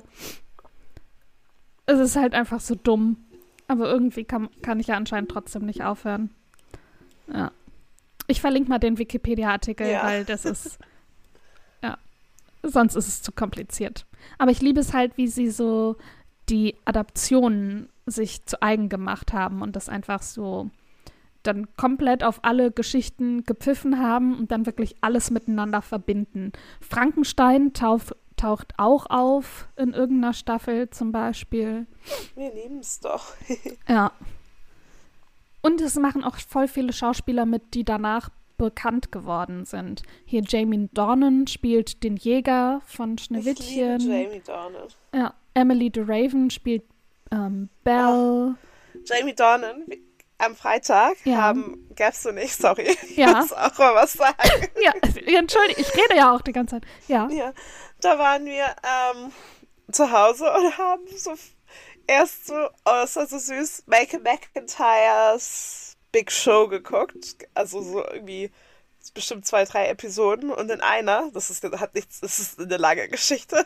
es ist halt einfach so dumm. Aber irgendwie kann ich ja anscheinend trotzdem nicht aufhören. Ja. Ich verlinke mal den Wikipedia-Artikel, weil das ist, ja, sonst ist es zu kompliziert. Aber ich liebe es halt, wie sie so die Adaptionen sich zu eigen gemacht haben und das einfach so dann komplett auf alle Geschichten gepfiffen haben und dann wirklich alles miteinander verbinden. Frankenstein taucht auch auf in irgendeiner Staffel zum Beispiel. Wir lieben es doch. Ja. Und es machen auch voll viele Schauspieler mit, die danach bekannt geworden sind. Hier Jamie Dornan spielt den Jäger von Schneewittchen. Ich liebe Jamie Dornan. Ja, Emily de Raven spielt Belle. Jamie Dornan, am Freitag gab's du nicht, sorry. Ich muss auch mal was sagen. Ja, entschuldige, ich rede ja auch die ganze Zeit. Ja, da waren wir zu Hause und haben so erst so, das war so süß, Michael McIntyres Big Show geguckt. Also so irgendwie bestimmt 2, 3 Episoden. Und in einer, das ist eine lange Geschichte,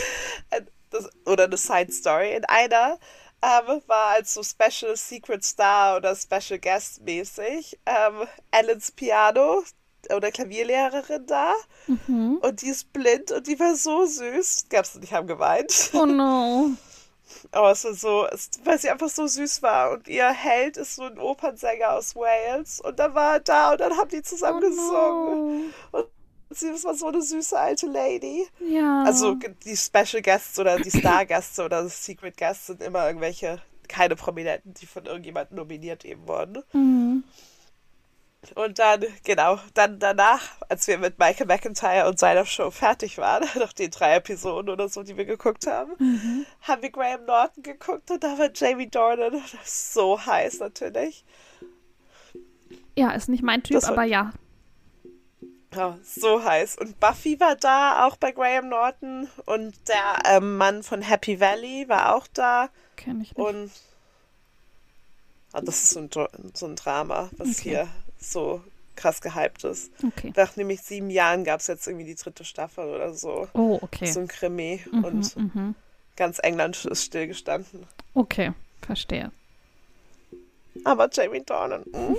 oder eine Side Story, in einer war als so Special Secret Star oder Special Guest mäßig Alans Piano oder Klavierlehrerin da. Mhm. Und die ist blind und die war so süß. Gab's nicht, haben geweint. Oh no. Aber es war so, weil sie einfach so süß war. Und ihr Held ist so ein Opernsänger aus Wales. Und dann war er da und dann haben die zusammen gesungen. Und sie war so eine süße alte Lady. Ja. Also die Special Guests oder die Star Guests oder die Secret Guests sind immer irgendwelche, keine Prominenten, die von irgendjemandem nominiert eben wurden. Mhm. Und dann, dann danach, als wir mit Michael McIntyre und seiner Show fertig waren, nach den 3 Episoden oder so, die wir geguckt haben, haben wir Graham Norton geguckt und da war Jamie Dornan. So heiß natürlich. Ja, ist nicht mein Typ, aber ja. Ja, so heiß. Und Buffy war da, auch bei Graham Norton. Und der Mann von Happy Valley war auch da. Kenn ich nicht. Und das ist so ein Drama, was hier so krass gehypt ist. Okay. Nach nämlich 7 Jahren gab es jetzt irgendwie die 3. Staffel oder so. Oh, okay. So ein Krimi. Und ganz England ist stillgestanden. Okay, verstehe. Aber Jamie Dornan.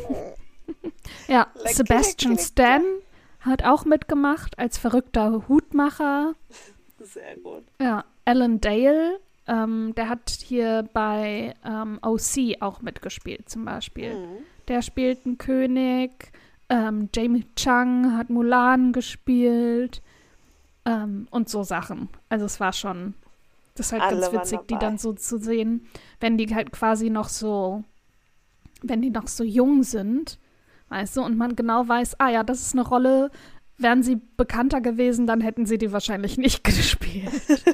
Ja, Sebastian Stan hat auch mitgemacht als verrückter Hutmacher. Sehr gut. Ja, Alan Dale, der hat hier bei OC auch mitgespielt zum Beispiel. Der spielt einen König. Jamie Chung hat Mulan gespielt. Und so Sachen. Also es war schon, das ist halt Alle ganz witzig, die dann so zu sehen, wenn die halt quasi noch so jung sind, weißt du, und man genau weiß, ja, das ist eine Rolle, wären sie bekannter gewesen, dann hätten sie die wahrscheinlich nicht gespielt.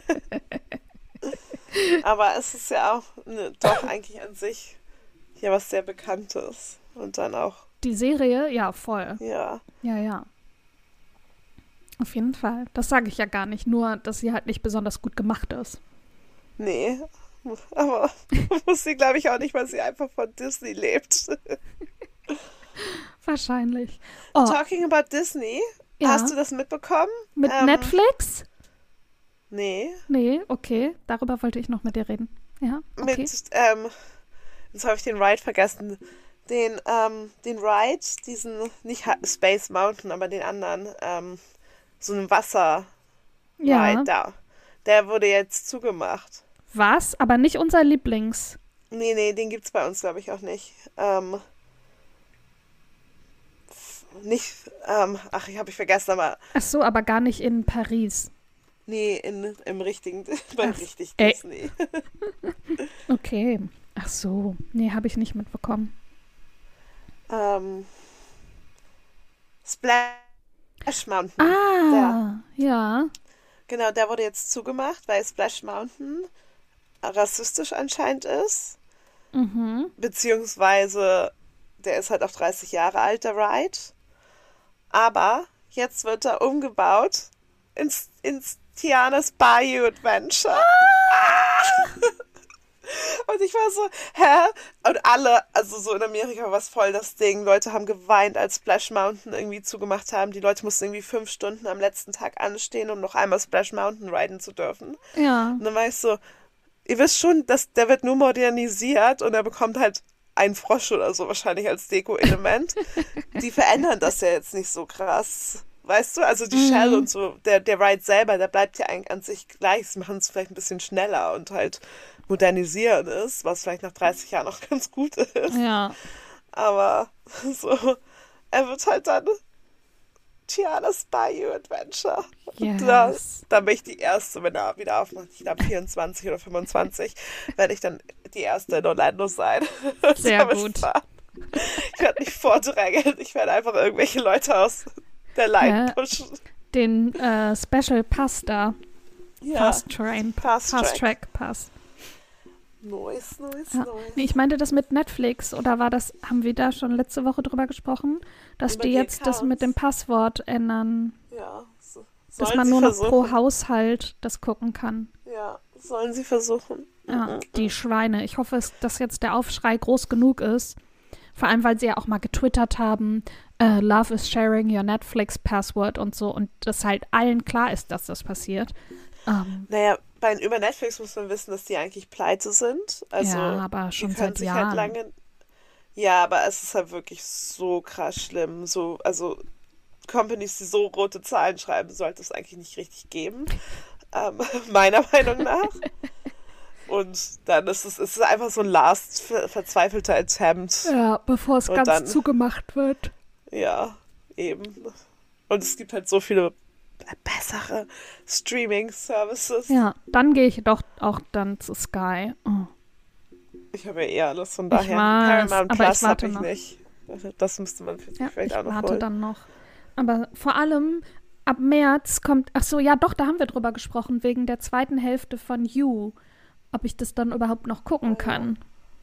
Aber es ist ja auch doch eigentlich an sich ja was sehr Bekanntes. Und dann auch. Die Serie, ja, voll. Ja. Ja. Auf jeden Fall. Das sage ich ja gar nicht, nur, dass sie halt nicht besonders gut gemacht ist. Nee, aber muss sie, glaube ich, auch nicht, weil sie einfach von Disney lebt. Wahrscheinlich. Talking about Disney, hast du das mitbekommen? Mit Netflix? Nee. Nee, okay. Darüber wollte ich noch mit dir reden. Ja, okay. Jetzt habe ich den Ride vergessen. Den Ride, diesen, nicht Space Mountain, aber den anderen, so einen Wasser-Ride da. Der wurde jetzt zugemacht. Was? Aber nicht unser Lieblings. Nee, den gibt's bei uns, glaube ich, auch nicht. Ich habe vergessen, aber. Ach so, aber gar nicht in Paris. Nee, im richtigen, beim richtig Disney. Okay. Ach so. Nee, habe ich nicht mitbekommen. Splash Mountain. Ja. Genau, der wurde jetzt zugemacht, weil Splash Mountain rassistisch anscheinend ist. Beziehungsweise der ist halt auch 30 Jahre alt, der Ride. Aber jetzt wird er umgebaut ins Tiana's Bayou Adventure. Und ich war so, hä? Und alle, also so in Amerika war es voll das Ding. Leute haben geweint, als Splash Mountain irgendwie zugemacht haben. Die Leute mussten irgendwie 5 Stunden am letzten Tag anstehen, um noch einmal Splash Mountain riden zu dürfen. Ja. Und dann war ich so, ihr wisst schon, dass der wird nur modernisiert und er bekommt halt einen Frosch oder so wahrscheinlich als Deko-Element. Die verändern das ja jetzt nicht so krass. Weißt du, also die Shell und so, der Ride selber, der bleibt ja eigentlich an sich gleich. Sie machen es vielleicht ein bisschen schneller und halt modernisieren ist, was vielleicht nach 30 Jahren auch ganz gut ist. Ja. Aber so, er wird halt dann Tiana's Bayou Adventure. Und Yes. da bin ich die Erste, wenn er wieder aufmacht. Ich glaube 24 oder 25, werde ich dann die Erste in Orlando sein. Sehr gut. Ich werde nicht vordrängeln, ich werde einfach irgendwelche Leute aus der Line pushen. Den Special Pass da. Ja. Fast Track Pass. Nice. Nee, ich meinte das mit Netflix, oder haben wir da schon letzte Woche drüber gesprochen, dass Über die die jetzt das Accounts. mit dem Passwort ändern, Ja. dass man nur noch pro Haushalt das gucken kann. Ja, sollen sie versuchen. Ja, die Schweine. Ich hoffe, dass jetzt der Aufschrei groß genug ist. Vor allem, weil sie ja auch mal getwittert haben, Love is sharing your Netflix Password und so, und dass halt allen klar ist, dass das passiert. Naja, über Netflix muss man wissen, dass die eigentlich pleite sind. Also, ja, aber schon die können seit sich Jahren. halt lange. Ja, aber es ist halt wirklich so krass schlimm. So, also Companies, die so rote Zahlen schreiben, sollte es eigentlich nicht richtig geben. Meiner Meinung nach. Und dann ist es einfach so ein last verzweifelter Attempt. Ja, bevor es Und ganz dann- zugemacht wird. Ja, eben. Und es gibt halt so viele bessere Streaming-Services. Ja, dann gehe ich doch auch dann zu Sky. Oh. Ich habe ja eher alles, von Ich daher. weiß, Paramount aber Plus ich warte habe ich noch. nicht. Das müsste man sich Ja, vielleicht ich auch noch warte holen. dann noch. Aber vor allem ab März kommt, ach so, ja doch, da haben wir drüber gesprochen, wegen der zweiten Hälfte von You, ob ich das dann überhaupt noch gucken kann.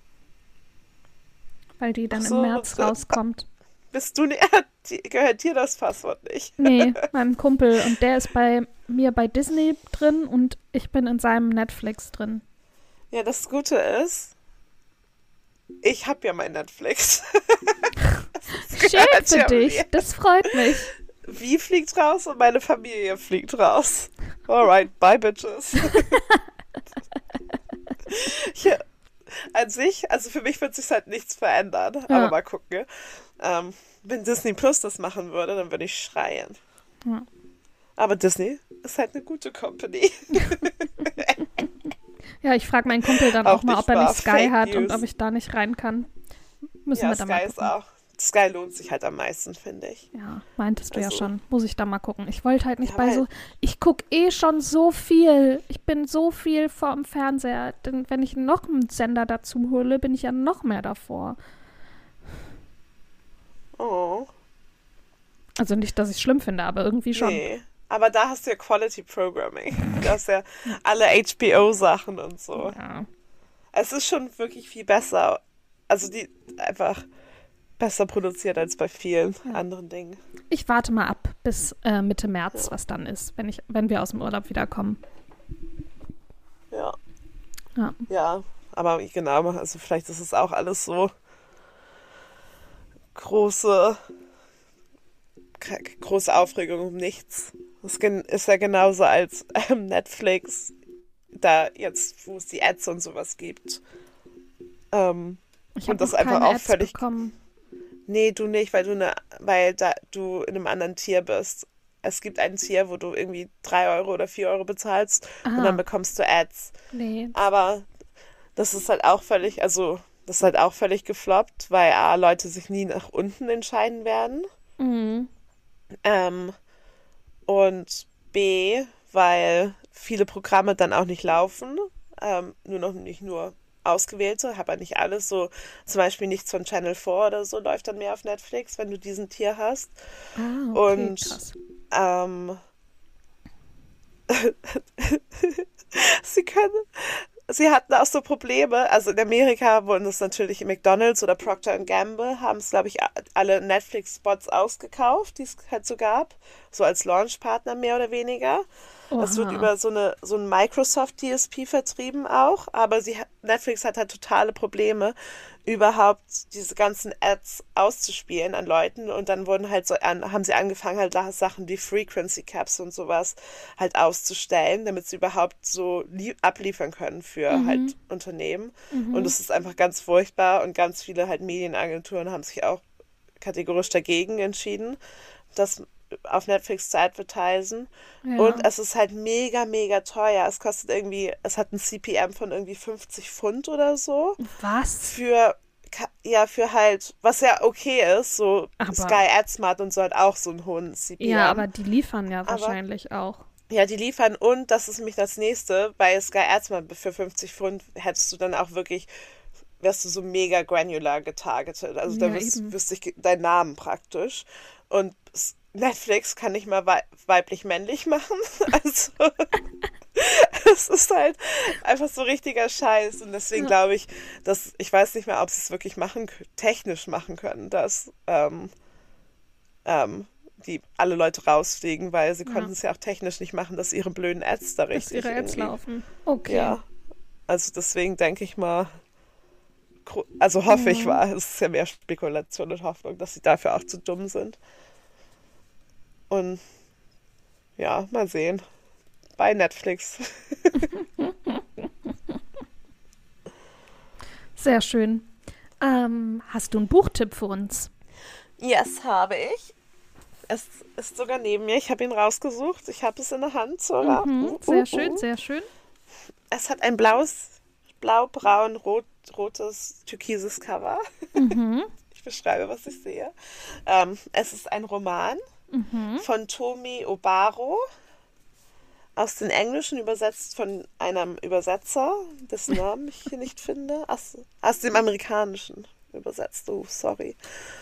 Weil die dann Ach so, im März so. rauskommt. Bist du nicht, gehört dir das Passwort nicht? Nee, meinem Kumpel. Und der ist bei mir bei Disney drin und ich bin in seinem Netflix drin. Ja, das Gute ist, ich habe ja mein Netflix. Schön gehört für ja dich, mir. das freut mich. Wie fliegt raus und meine Familie fliegt raus. Alright, bye bitches. Ja, an sich, also für mich wird sich halt nichts verändern. Ja. Aber mal gucken. Wenn Disney Plus das machen würde, dann würde ich schreien. Ja. Aber Disney ist halt eine gute Company. Ja, ich frage meinen Kumpel dann Auch auch mal, nicht ob er wahr. nicht Sky Fake hat und News. ob ich da nicht rein kann. Müssen Ja, wir dann mal Sky ist gucken. auch. Sky lohnt sich halt am meisten, finde ich. Ja, meintest du ja Also- schon. Muss ich da mal gucken. Ich wollte halt nicht Ja, bei weil- so. Ich gucke schon so viel. Ich bin so viel vor dem Fernseher. Denn wenn ich noch einen Sender dazu hole, bin ich ja noch mehr davor. Oh, Also nicht, dass ich es schlimm finde, aber irgendwie schon. nee. Aber da hast du ja Quality Programming. Du hast ja alle HBO-Sachen und so. Ja. Es ist schon wirklich viel besser. Also die einfach besser produziert als bei vielen anderen Dingen. Ich warte mal ab bis Mitte März, was dann ist, wenn wir aus dem Urlaub wiederkommen. Ja. Ja. Ja, aber genau, also vielleicht ist es auch alles so große Aufregung um nichts. Das ist ja genauso als Netflix, da jetzt, wo es die Ads und sowas gibt. Ich habe Und das noch einfach keine auch Ads völlig- bekommen. Nee, du nicht, weil du in einem anderen Tier bist. Es gibt ein Tier, wo du irgendwie 3 € oder 4 € bezahlst und Ah. dann bekommst du Ads. Nee. Aber das ist halt auch völlig gefloppt, weil A, Leute sich nie nach unten entscheiden werden. Mhm. Und B, weil viele Programme dann auch nicht laufen. Nicht nur ausgewählte, aber nicht alles. So zum Beispiel nichts von Channel 4 oder so läuft dann mehr auf Netflix, wenn du diesen Tier hast. Ah, okay, Und krass. Sie hatten auch so Probleme, also in Amerika wurden es natürlich McDonald's oder Procter & Gamble, haben es, glaube ich, alle Netflix-Spots ausgekauft, die es halt so gab, so als Launchpartner mehr oder weniger. Das wird Oha. über so einen Microsoft DSP vertrieben auch, aber Netflix hat halt totale Probleme, überhaupt diese ganzen Ads auszuspielen an Leuten und dann wurden halt haben sie angefangen halt Sachen wie Frequency Caps und sowas halt auszustellen, damit sie überhaupt so abliefern können für halt Unternehmen und es ist einfach ganz furchtbar und ganz viele halt Medienagenturen haben sich auch kategorisch dagegen entschieden, das auf Netflix zu advertisen. Ja. Und es ist halt mega, mega teuer. Es kostet irgendwie, es hat ein CPM von irgendwie 50 Pfund oder so. Was? Für halt, was ja okay ist, so aber Sky AdSmart und so hat auch so einen hohen CPM. Ja, aber die liefern ja wahrscheinlich auch. Ja, die liefern und das ist nämlich das nächste, bei Sky AdSmart für 50 Pfund hättest du dann auch wirklich, wärst du so mega granular getargetet. Also da wüsste ich deinen Namen praktisch. Und Netflix kann nicht mal weiblich-männlich machen. Also es ist halt einfach so richtiger Scheiß. Und deswegen glaube ich, dass ich weiß nicht mehr, ob sie es wirklich technisch machen können, dass die alle Leute rausfliegen, weil sie konnten es ja auch technisch nicht machen, dass ihre blöden Ads da richtig ihre Ads laufen. Okay. Ja. Also deswegen denke ich mal, also hoffe ich mal, es ist ja mehr Spekulation und Hoffnung, dass sie dafür auch zu dumm sind. Und ja, mal sehen. Bei Netflix. Sehr schön. Hast du einen Buchtipp für uns? Yes, habe ich. Es ist sogar neben mir. Ich habe ihn rausgesucht. Ich habe es in der Hand sogar. Sehr schön, sehr schön. Es hat ein blau-braun-rotes, türkises Cover. Ich beschreibe, was ich sehe. Es ist ein Roman von Tomi Obaro, aus dem Englischen übersetzt von einem Übersetzer, dessen Namen ich hier nicht finde, aus dem Amerikanischen übersetzt, sorry.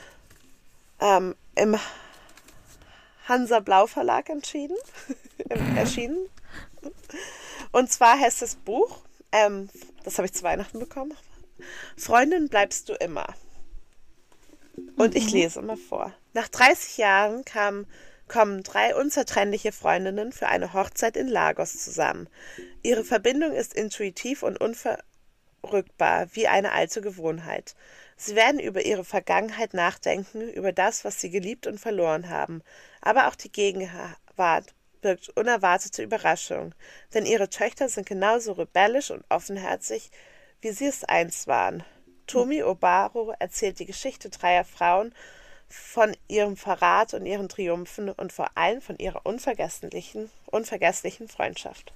Im Hansa Blau Verlag erschienen. Und zwar heißt das Buch, das habe ich zu Weihnachten bekommen, Freundin bleibst du immer. Und ich lese mal vor. Nach 30 Jahren kommen 3 unzertrennliche Freundinnen für eine Hochzeit in Lagos zusammen. Ihre Verbindung ist intuitiv und unverrückbar, wie eine alte Gewohnheit. Sie werden über ihre Vergangenheit nachdenken, über das, was sie geliebt und verloren haben. Aber auch die Gegenwart birgt unerwartete Überraschungen, denn ihre Töchter sind genauso rebellisch und offenherzig, wie sie es einst waren. Tomi Obaro erzählt die Geschichte 3 Frauen von ihrem Verrat und ihren Triumphen und vor allem von ihrer unvergesslichen Freundschaft.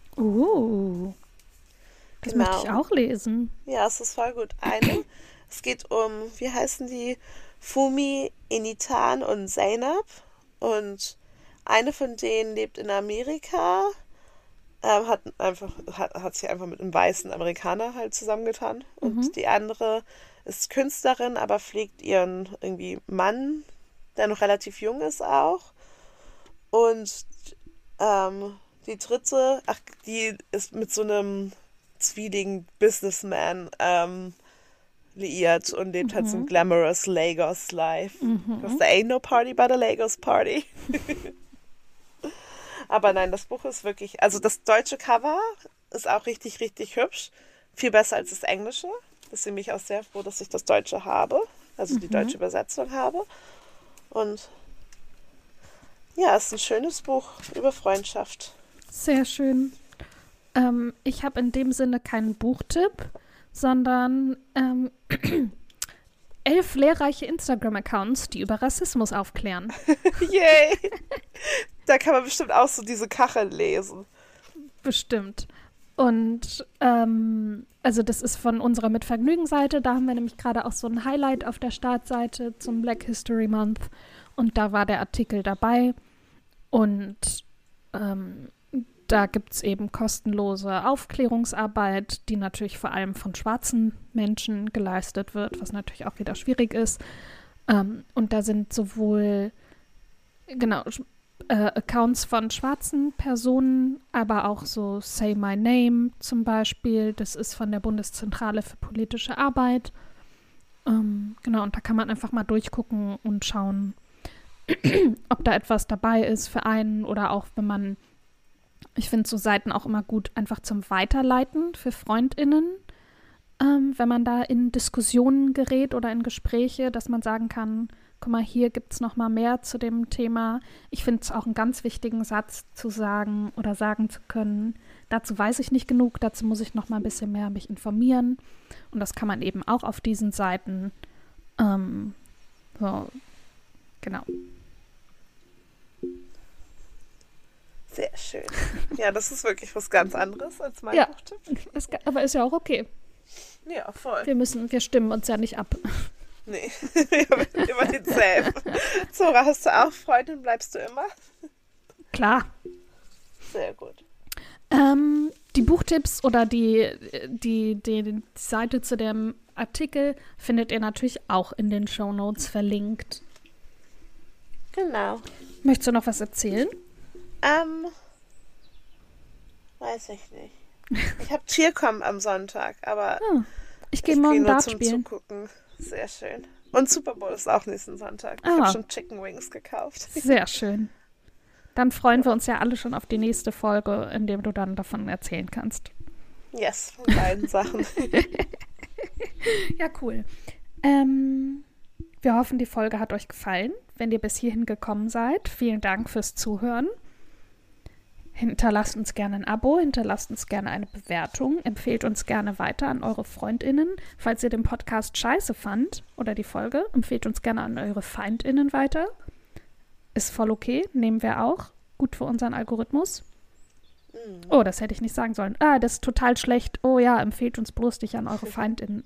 Das möchte ich auch lesen. Ja, es ist voll gut. Es geht um, wie heißen die? Fumi, Enitan und Zainab. Und eine von denen lebt in Amerika, hat sich einfach mit einem weißen Amerikaner halt zusammengetan. Und die andere ist Künstlerin, aber pflegt ihren irgendwie Mann, der noch relativ jung ist auch. Und die dritte, die ist mit so einem Zwilling Businessman liiert und lebt halt so ein glamorous Lagos Life. Because there ain't no party but a Lagos Party. Aber nein, das Buch ist wirklich, also das deutsche Cover ist auch richtig, richtig hübsch. Viel besser als das englische. Deswegen bin ich auch sehr froh, dass ich das Deutsche habe. Also die deutsche Übersetzung habe. Und ja, es ist ein schönes Buch über Freundschaft. Sehr schön. Ich habe in dem Sinne keinen Buchtipp, sondern 11 lehrreiche Instagram-Accounts, die über Rassismus aufklären. Yay! Da kann man bestimmt auch so diese Kachel lesen. Bestimmt. Und also das ist von unserer Mitvergnügen-Seite. Da haben wir nämlich gerade auch so ein Highlight auf der Startseite zum Black History Month. Und da war der Artikel dabei. Und da gibt es eben kostenlose Aufklärungsarbeit, die natürlich vor allem von schwarzen Menschen geleistet wird, was natürlich auch wieder schwierig ist. Und da sind sowohl Accounts von schwarzen Personen, aber auch so Say My Name zum Beispiel. Das ist von der Bundeszentrale für politische Arbeit. Und da kann man einfach mal durchgucken und schauen, ob da etwas dabei ist für einen oder auch, wenn man, ich finde so Seiten auch immer gut einfach zum Weiterleiten für FreundInnen, wenn man da in Diskussionen gerät oder in Gespräche, dass man sagen kann, guck mal, hier gibt es noch mal mehr zu dem Thema. Ich finde es auch einen ganz wichtigen Satz zu sagen oder sagen zu können, dazu weiß ich nicht genug, dazu muss ich noch mal ein bisschen mehr mich informieren. Und das kann man eben auch auf diesen Seiten so, genau. Sehr schön. Ja, das ist wirklich was ganz anderes als mein Buchtipp. Aber ist ja auch okay. Ja, voll. Wir stimmen uns ja nicht ab. Nee, über denselben. Zora, hast du auch Freundin? Bleibst du immer? Klar. Sehr gut. Die Buchtipps oder die Seite zu dem Artikel findet ihr natürlich auch in den Shownotes verlinkt. Genau. Möchtest du noch was erzählen? Weiß ich nicht. Ich habe Cheercom am Sonntag, aber ich gehe morgen nur Dart zum spielen. Zugucken. Sehr schön. Und Super Bowl ist auch nächsten Sonntag. Ich habe schon Chicken Wings gekauft. Sehr schön. Dann freuen wir uns ja alle schon auf die nächste Folge, in der du dann davon erzählen kannst. Yes, von beiden Sachen. Ja, cool. Wir hoffen, die Folge hat euch gefallen. Wenn ihr bis hierhin gekommen seid, vielen Dank fürs Zuhören. Hinterlasst uns gerne ein Abo, hinterlasst uns gerne eine Bewertung, empfehlt uns gerne weiter an eure FreundInnen. Falls ihr den Podcast scheiße fand oder die Folge, empfehlt uns gerne an eure FeindInnen weiter. Ist voll okay, nehmen wir auch. Gut für unseren Algorithmus. Oh, das hätte ich nicht sagen sollen. Das ist total schlecht. Oh ja, empfehlt uns bloß nicht an eure FeindInnen.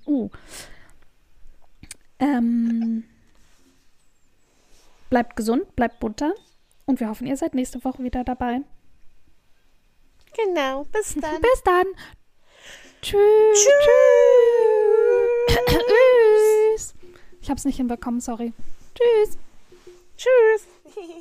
Bleibt gesund, bleibt munter und wir hoffen, ihr seid nächste Woche wieder dabei. Genau, bis dann. Bis dann. Tschüss. Tschüss. Ich hab's nicht hinbekommen, sorry. Tschüss. Tschüss.